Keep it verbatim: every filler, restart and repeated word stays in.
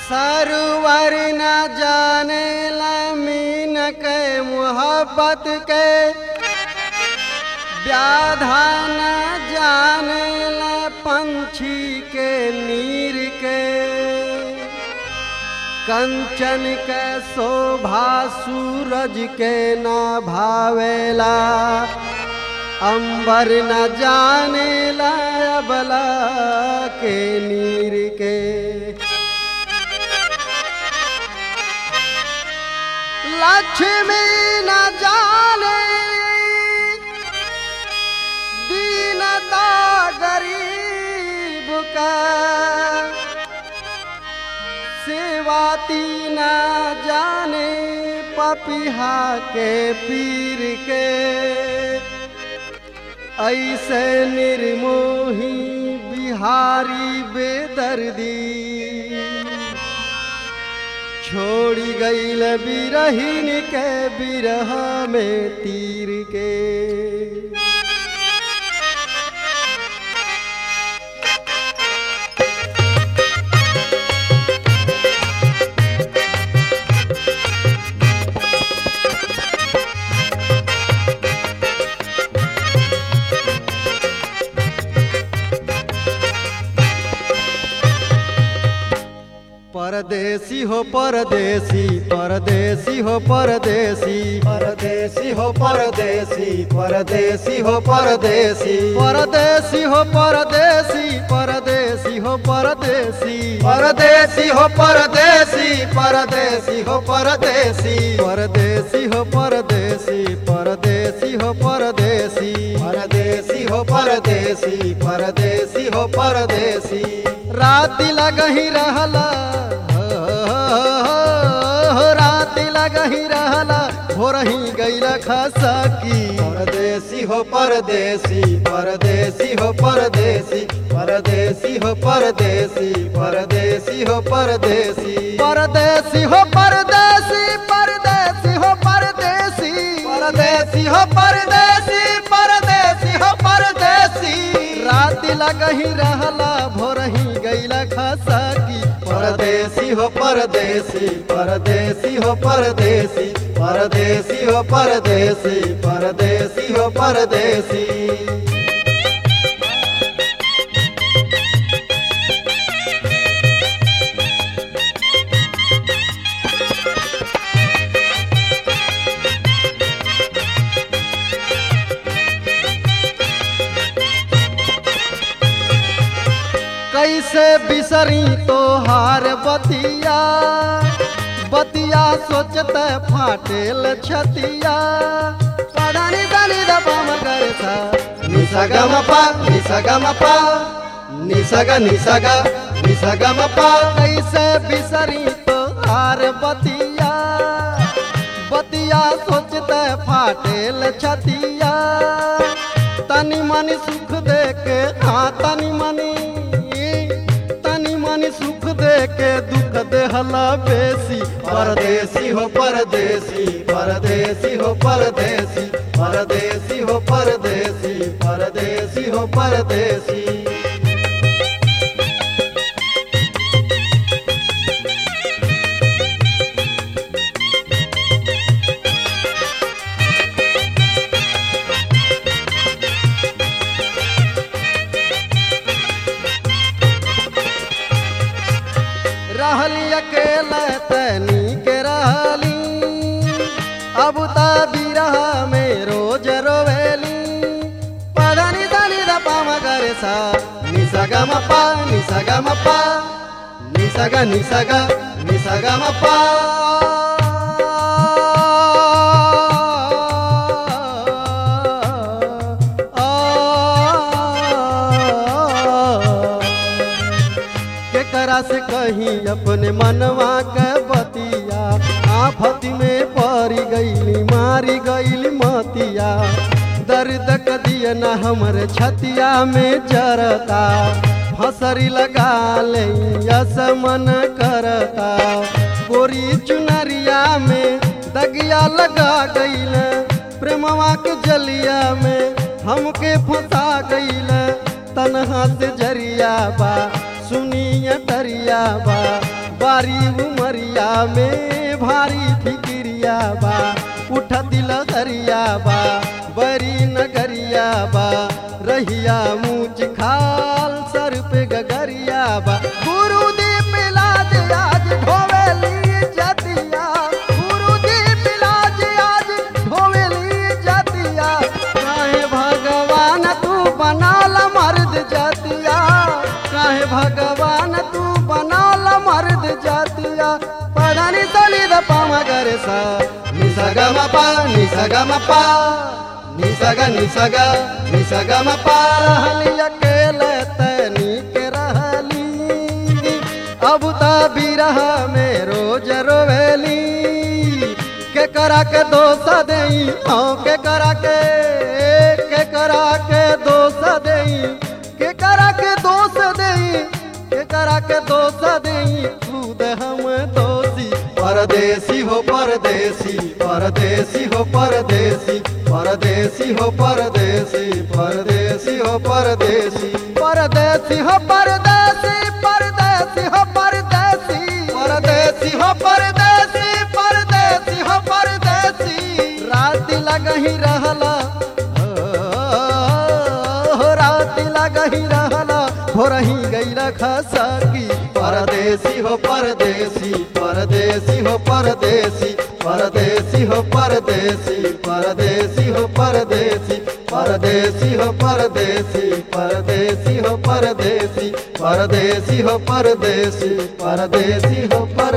सरवर न जाने मीन के मोहब्बत के व्याधा न जाने पंछी के नीर के कंचन के शोभा सूरज के न भावेला अंबर न जाने अबला के नीर के लक्ष्मी न जाने दीनता गरीब का सेवाती न जाने पपिहा के पीर के ऐसे निर्मोही बिहारी बेदर्दी छोड़ी गईल बिरहिन के बिरह में तीर के परदेसी हो परदेसी परदेसी हो परदेसी परदेसी हो परदेसी परदेसी हो परदेसी परदेसी हो परदेसी परदेसी हो परदेसी परदेसी हो परदेसी परदेसी हो परदेसी परदेसी हो परदेसी परदेसी हो परदेसी परदेसी हो परदेसी परदेसी हो परदेसी राति लगही रहला राति लगही रहला हो रही गईला खासा की परदेसी हो परदेसी परदेसी हो परदेसी परदेसी हो परदेसी परदेसी हो परदेसी परदेसी हो परदेसी परदेसी हो परदेसी परदेसी हो परदेसी परदेसी हो परदेसी राति लगही रहला भोरही गईला खासा की परदेसी हो परदेसी परदेसी हो परदेसी परदेसी हो परदेसी परदेसी हो परदेसी कैसे बिसरी तो हार बतिया बतिया सोचते फाटेल छतिया पढ़ानी दानी दबा मगर सा निसगमपा निसगमपा निसग निसग निसगमपा कैसे बिसरी तो हार बतिया बतिया सोचते फाटेल छतिया तनी मनी सुख दे के हाँ तनी मनी सुख दे के दुख देहला बेसी परदेसी हो परदेसी परदेसी हो परदेसी परदेसी हो परदेसी परदेसी हो परदेसी रहली अकेला तनी के रहली अब ता बिरह में रोज रोवेली पधनी धनी दपा मगर सा निसगमपा निसगमपा निसग निसग निसगमपा से कहीं अपने मनवा के बतिया आफत में पड़ी गईली मारी गईली मतिया दर्द कदिया न हमरे छतिया में जरता फसरी लगा ले मन करता गोरी चुनरिया में दगिया लगा गईल प्रेमवा के जलिया में हमके फंसा गईल तनहा से जरिया बा सुनिया तरिया बा बारी उमरिया में भारी फिक्रिया बा उठती लहरिया बा बरी नगरिया बा रहिया मूछ खाल सर पे गगरिया बा गुरुदीप लाज आज ढोवेली जतिया गुरुदीप लाज आज ढोवेली जतिया काहे भगवान तू बनाल मर्द जतिया काहे भगवान तू बनाल मर्द जतिया पढ़नी सली द पामा करे सा निसगा म पा निसगा म पा निसगा निसगा निसगा म पा रहली अकेले तनी के रहली अब त बिरह में रोज रोवेली के करा के दोष देई हाँ के करा के के करा के दोष देई के करा के दोष देई के करा के दोष देई खुद हम दोषी परदेसी हो परदेसी परदेसी हो परदेसी परदेसी हो परदेसी परदेसी हो परदेसी परदेसी हो परदेसी परदेसी हो परदेसी परदेसी हो परदेसी परदेसी हो परदेसी रात लगही रहला हो रात लगही रहला हो रही गईला खसकी परदेसी हो परदेसी परदेसी हो परदेसी परदेसी हो परदेसी परदेसी हो परदेसी परदेसी हो परदेसी परदेसी हो परदेसी परदेसी हो परदेसी परदेसी हो पर